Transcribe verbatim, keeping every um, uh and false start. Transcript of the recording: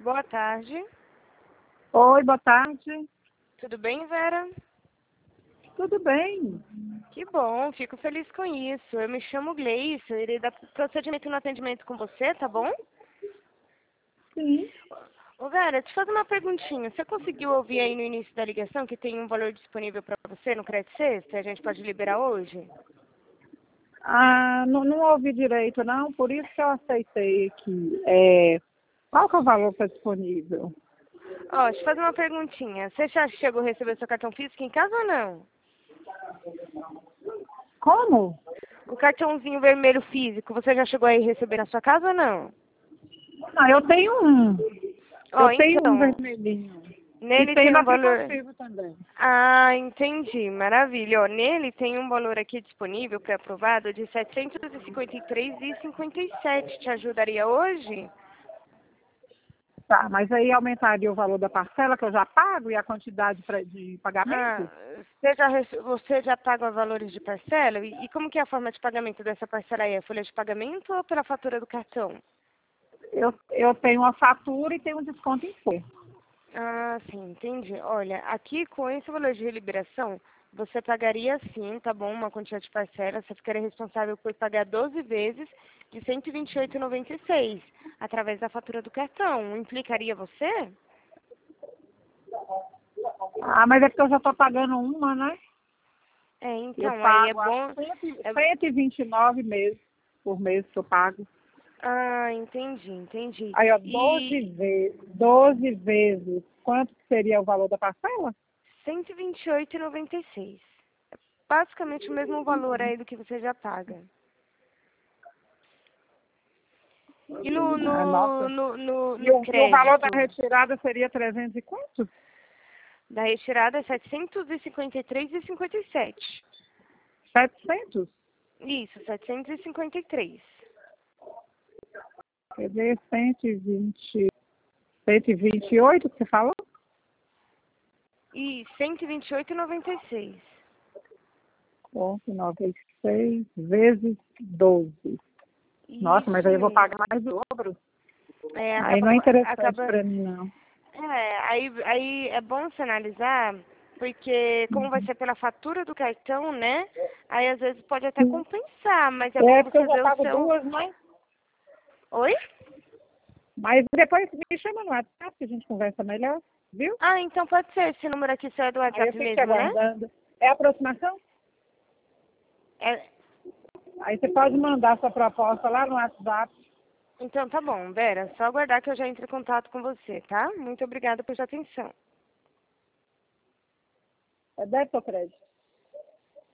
boa tarde. Oi, boa tarde. Tudo bem, Vera? Tudo bem? Que bom, fico feliz com isso. Eu me chamo Gleice, eu irei dar procedimento no atendimento com você, tá bom? Sim. Ô, Vera, te fazer uma perguntinha. Você conseguiu ouvir aí no início da ligação que tem um valor disponível para você no Crédito Sexta e a gente pode liberar hoje? Ah, não, não ouvi direito, não, por isso que eu aceitei aqui. É, qual que é o valor que está disponível? Ó, deixa eu fazer uma perguntinha. Você já chegou a receber seu cartão físico em casa ou não? Como? O cartãozinho vermelho físico, você já chegou aí a receber na sua casa ou não? Ah, eu tenho um. Ó, Eu tenho um então, vermelhinho. E nele tem tem no um valor... aplicativo também. Ah, entendi. Maravilha. Ó, nele tem um valor aqui disponível, pré-aprovado, de setecentos e cinquenta e três reais e cinquenta e sete centavos. Te ajudaria hoje? Tá, mas aí aumentaria o valor da parcela que eu já pago e a quantidade pra, de Ah, pagamento? você já, rece- você já paga valores de parcela? E, e como que é a forma de pagamento dessa parcela aí? É folha de pagamento ou pela fatura do cartão? Eu, eu tenho uma fatura e tenho um desconto em folha. Ah, sim, entendi. Olha, aqui com esse valor de liberação, você pagaria sim, tá bom, uma quantia de parcela, você ficaria responsável por pagar doze vezes de cento e vinte e oito reais e noventa e seis centavos, através da fatura do cartão. Implicaria você? Ah, mas é porque eu já estou pagando uma, né? É, Eu então, aí é pago a bom... é- cento e vinte e nove meses por mês que eu pago. Ah, entendi, entendi. Aí, ó, doze E vezes, doze vezes, quanto que seria o valor da parcela? cento e vinte e oito reais e noventa e seis centavos. Basicamente o mesmo valor aí do que você já paga. E no, Ah, no, nossa. no, no, E no o, e o valor da crédito? retirada seria trezentos e quanto? Da retirada é setecentos e cinquenta e três reais e cinquenta e sete centavos. setecentos? Isso, setecentos e cinquenta e três. Quer dizer, cento e vinte, cento e vinte e oito que você falou? E cento e vinte e oito reais e noventa e seis centavos. cento e noventa e seis vezes doze. Nossa, mas Isso aí eu vou mesmo. pagar mais do dobro. É, Aí acaba, não é interessante acaba, para mim, não. é, aí, aí é bom você analisar, porque como vai ser pela fatura do cartão, né? Aí às vezes pode até compensar, mas é bom É porque eu você já ver o pago seu... duas, né? Oi? Mas depois me chama no WhatsApp que a gente conversa melhor, viu? Ah, então pode ser. Esse número aqui seu é do Aí eu WhatsApp fico te mesmo, né? aguardando. É aproximação? É, Aí você pode mandar sua proposta lá no WhatsApp. então tá bom, Vera. Só aguardar que eu já entre em contato com você, tá? Muito obrigada por sua atenção. É débito ou crédito?